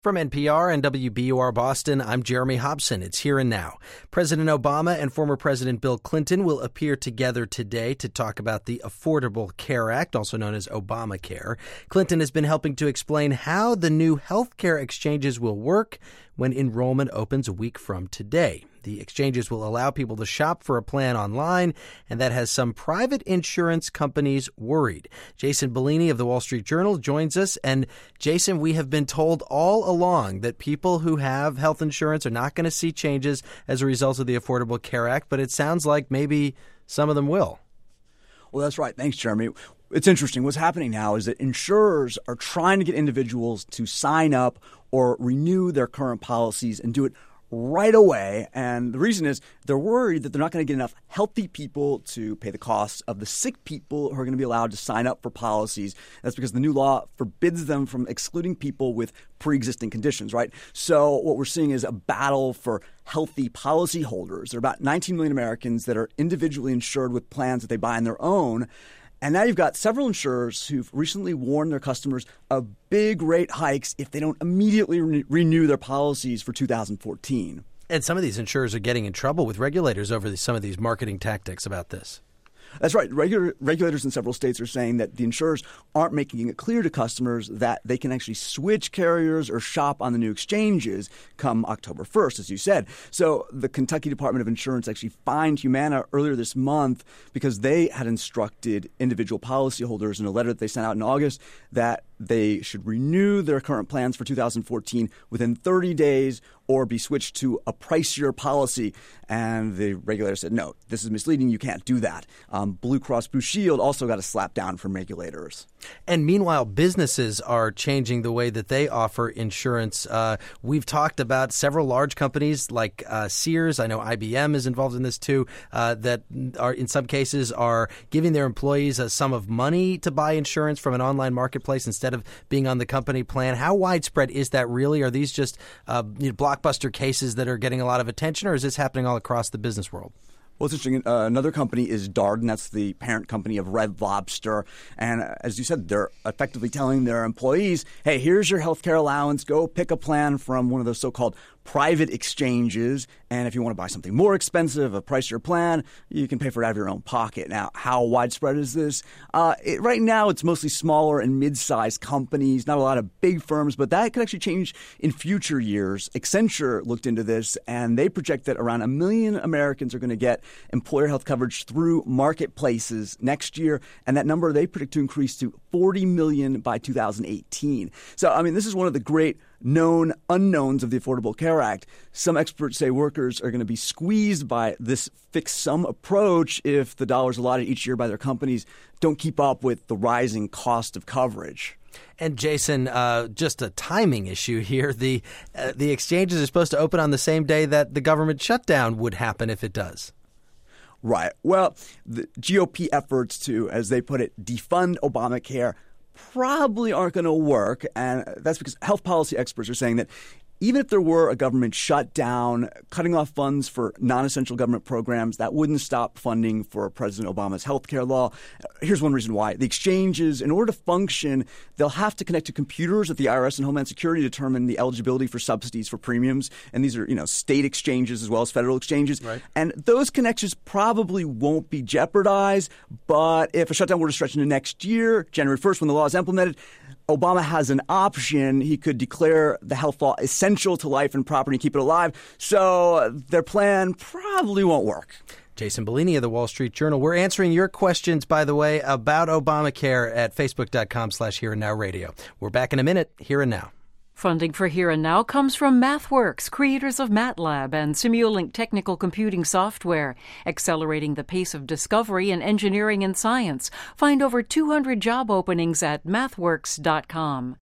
From NPR and WBUR Boston, I'm Jeremy Hobson. It's Here and Now. President Obama and former President Bill Clinton will appear together today to talk about the Affordable Care Act, also known as Obamacare. Clinton has been helping to explain how the new health care exchanges will work when enrollment opens a week from today. The exchanges will allow people to shop for a plan online, and that has some private insurance companies worried. Jason Bellini of the Wall Street Journal joins us. And Jason, we have been told all along that people who have health insurance are not going to see changes as a result of the Affordable Care Act, but it sounds like maybe some of them will. Well, that's right. Thanks, Jeremy. It's interesting. What's happening now is that insurers are trying to get individuals to sign up or renew their current policies and do it right away. And the reason is they're worried that they're not going to get enough healthy people to pay the costs of the sick people who are going to be allowed to sign up for policies. That's because the new law forbids them from excluding people with pre-existing conditions, right? So what we're seeing is a battle for healthy policyholders. There are about 19 million Americans that are individually insured with plans that they buy on their own. And now you've got several insurers who've recently warned their customers of big rate hikes if they don't immediately renew their policies for 2014. And some of these insurers are getting in trouble with regulators over some of these marketing tactics about this. That's right. Regulators in several states are saying that the insurers aren't making it clear to customers that they can actually switch carriers or shop on the new exchanges come October 1st, as you said. So the Kentucky Department of Insurance actually fined Humana earlier this month because they had instructed individual policyholders in a letter that they sent out in August that they should renew their current plans for 2014 within 30 days or be switched to a pricier policy. And the regulator said, no, this is misleading. You can't do that. Blue Cross Blue Shield also got a slap down from regulators. And meanwhile, businesses are changing the way that they offer insurance. We've talked about several large companies like Sears. I know IBM is involved in this too, that are in some cases are giving their employees a sum of money to buy insurance from an online marketplace instead of being on the company plan. How widespread is that really? Are these just blockbuster cases that are getting a lot of attention, or is this happening all across the business world? Well, it's interesting. Another company is Darden. That's the parent company of Red Lobster. And as you said, they're effectively telling their employees, hey, here's your healthcare allowance. Go pick a plan from one of those so-called private exchanges. And if you want to buy something more expensive, a pricier plan, you can pay for it out of your own pocket. Now, how widespread is this? Right now, it's mostly smaller and mid-sized companies, not a lot of big firms, but that could actually change in future years. Accenture looked into this, and they project that around 1 million Americans are going to get employer health coverage through marketplaces next year. And that number they predict to increase to 40 million by 2018. So, I mean, this is one of the great known unknowns of the Affordable Care Act. Some experts say workers are going to be squeezed by this fixed sum approach if the dollars allotted each year by their companies don't keep up with the rising cost of coverage. And Jason, just a timing issue here. The exchanges are supposed to open on the same day that the government shutdown would happen if it does. Right. Well, the GOP efforts to, as they put it, defund Obamacare probably aren't going to work. And that's because health policy experts are saying that even if there were a government shutdown, cutting off funds for non-essential government programs, that wouldn't stop funding for President Obama's health care law. Here's one reason why. The exchanges, in order to function, they'll have to connect to computers at the IRS and Homeland Security to determine the eligibility for subsidies for premiums. And these are, state exchanges as well as federal exchanges. Right. And those connections probably won't be jeopardized. But if a shutdown were to stretch into next year, January 1st, when the law is implemented, Obama has an option. He could declare the health law essential to life and property and keep it alive. So their plan probably won't work. Jason Bellini of the Wall Street Journal. We're answering your questions, by the way, about Obamacare at facebook.com/Here and Now Radio. We're back in a minute. Here and Now. Funding for Here and Now comes from MathWorks, creators of MATLAB and Simulink technical computing software, accelerating the pace of discovery in engineering and science. Find over 200 job openings at mathworks.com.